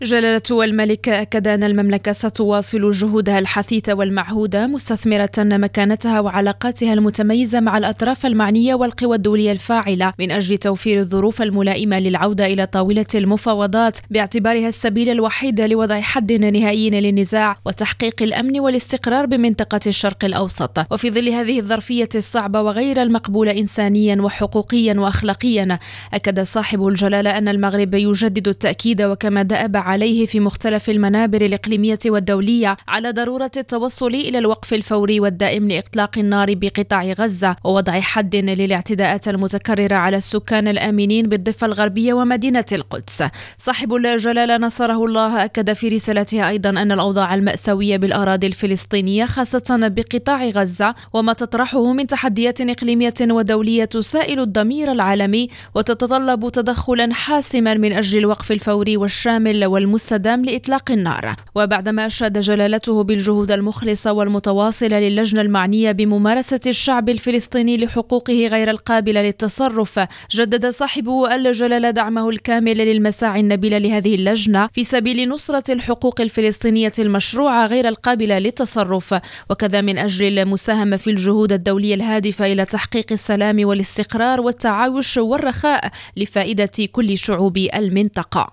جلالة الملك أكد أن المملكة ستواصل جهودها الحثيثة والمعهودة، مستثمرة مكانتها وعلاقاتها المتميزة مع الأطراف المعنية والقوى الدولية الفاعلة من أجل توفير الظروف الملائمة للعودة إلى طاولة المفاوضات، باعتبارها السبيل الوحيد لوضع حد نهائي للنزاع وتحقيق الأمن والاستقرار بمنطقة الشرق الأوسط. وفي ظل هذه الظرفية الصعبة وغير المقبولة إنسانيا وحقوقيا وأخلاقيا، أكد صاحب الجلالة أن المغرب يجدد التأكيد وكما دأب عليه في مختلف المنابر الإقليمية والدولية على ضرورة التوصل إلى الوقف الفوري والدائم لإطلاق النار بقطاع غزة ووضع حد للاعتداءات المتكررة على السكان الآمنين بالضفة الغربية ومدينة القدس. صاحب الجلالة نصره الله أكد في رسالته أيضا أن الأوضاع المأساوية بالأراضي الفلسطينية خاصة بقطاع غزة وما تطرحه من تحديات إقليمية ودولية تسائل الضمير العالمي وتتطلب تدخلا حاسما من أجل الوقف الفوري والشامل والمستدام لإطلاق النار. وبعدما أشاد جلالته بالجهود المخلصة والمتواصلة للجنة المعنية بممارسة الشعب الفلسطيني لحقوقه غير القابلة للتصرف، جدد صاحبه الجلالة دعمه الكامل للمساعي النبيلة لهذه اللجنة في سبيل نصرة الحقوق الفلسطينية المشروعة غير القابلة للتصرف، وكذا من أجل المساهمة في الجهود الدولية الهادفة إلى تحقيق السلام والاستقرار والتعايش والرخاء لفائدة كل شعوب المنطقة.